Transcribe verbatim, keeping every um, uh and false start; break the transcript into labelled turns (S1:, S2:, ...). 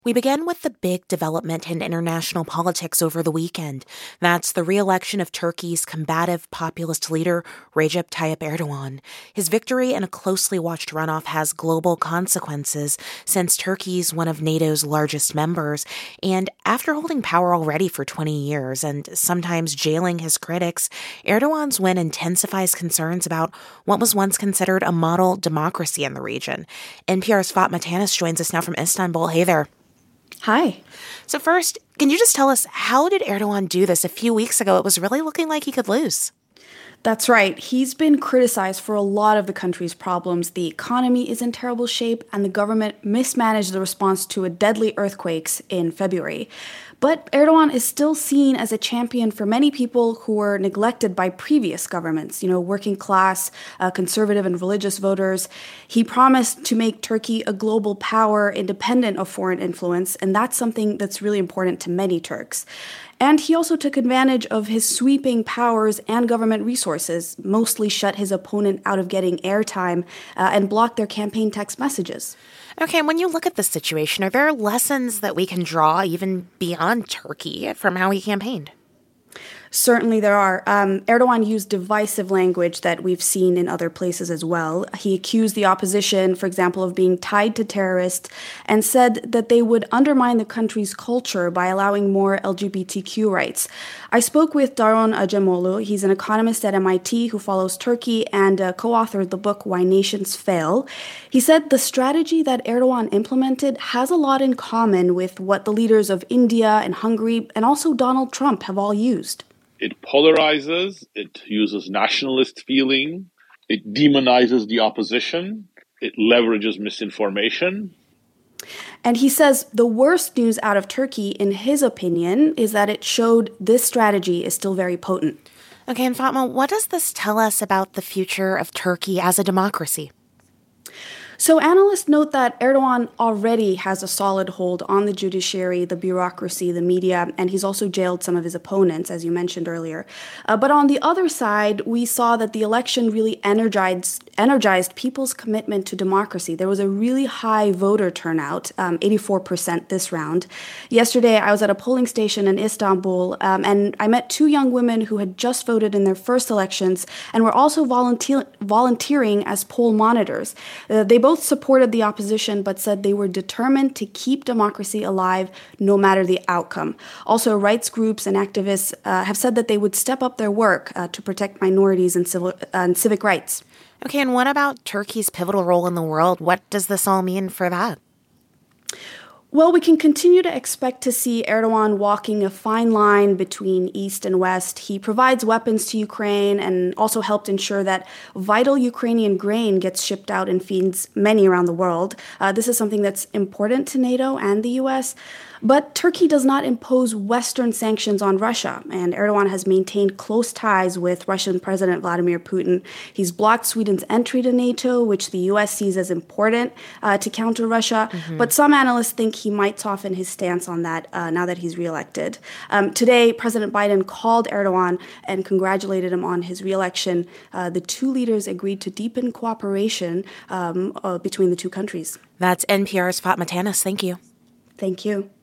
S1: We begin with the big development in international politics over the weekend. That's the re-election of Turkey's combative populist leader, Recep Tayyip Erdogan. His victory in a closely watched runoff has global consequences since Turkey's one of NATO's largest members. And after holding power already for twenty years and sometimes jailing his critics, Erdogan's win intensifies concerns about what was once considered a model democracy in the region. N P R's Fatma Tanis joins us now from Istanbul. Hey there.
S2: Hi.
S1: So first, can you just tell us, how did Erdogan do this? A few weeks ago, it was really looking like he could lose.
S2: That's right. He's been criticized for a lot of the country's problems. The economy is in terrible shape, and the government mismanaged the response to a deadly earthquakes in February. But Erdogan is still seen as a champion for many people who were neglected by previous governments, you know, working class, uh, conservative and religious voters. He promised to make Turkey a global power independent of foreign influence, and that's something that's really important to many Turks. And he also took advantage of his sweeping powers and government resources, mostly shut his opponent out of getting airtime uh, and blocked their campaign text messages.
S1: Okay, and when you look at this situation, are there lessons that we can draw even beyond Turkey from how he campaigned?
S2: Certainly there are. Um, Erdogan used divisive language that we've seen in other places as well. He accused the opposition, for example, of being tied to terrorists and said that they would undermine the country's culture by allowing more L G B T Q rights. I spoke with Daron Acemoglu. He's an economist at M I T who follows Turkey and uh, co-authored the book Why Nations Fail. He said the strategy that Erdogan implemented has a lot in common with what the leaders of India and Hungary and also Donald Trump have all used.
S3: It polarizes, it uses nationalist feeling, it demonizes the opposition, it leverages misinformation.
S2: And he says the worst news out of Turkey, in his opinion, is that it showed this strategy is still very potent.
S1: Okay, and Fatma, what does this tell us about the future of Turkey as a democracy?
S2: So analysts note that Erdogan already has a solid hold on the judiciary, the bureaucracy, the media, and he's also jailed some of his opponents, as you mentioned earlier. Uh, but on the other side, we saw that the election really energized energized people's commitment to democracy. There was a really high voter turnout, um, eighty-four percent this round. Yesterday, I was at a polling station in Istanbul, um, and I met two young women who had just voted in their first elections and were also volunteer- volunteering as poll monitors. Uh, they both Both supported the opposition, but said they were determined to keep democracy alive no matter the outcome. Also, rights groups and activists uh, have said that they would step up their work uh, to protect minorities and, civil, uh, and civic rights.
S1: Okay, and what about Turkey's pivotal role in the world? What does this all mean for that?
S2: Well, we can continue to expect to see Erdogan walking a fine line between East and West. He provides weapons to Ukraine and also helped ensure that vital Ukrainian grain gets shipped out and feeds many around the world. Uh, this is something that's important to NATO and the U S. But Turkey does not impose Western sanctions on Russia, and Erdogan has maintained close ties with Russian President Vladimir Putin. He's blocked Sweden's entry to NATO, which the U S sees as important uh, to counter Russia. Mm-hmm. But some analysts think he might soften his stance on that uh, now that he's reelected. Um, today, President Biden called Erdogan and congratulated him on his reelection. Uh, the two leaders agreed to deepen cooperation um, uh, between the two countries.
S1: That's N P R's Fatma Tanis. Thank you.
S2: Thank you.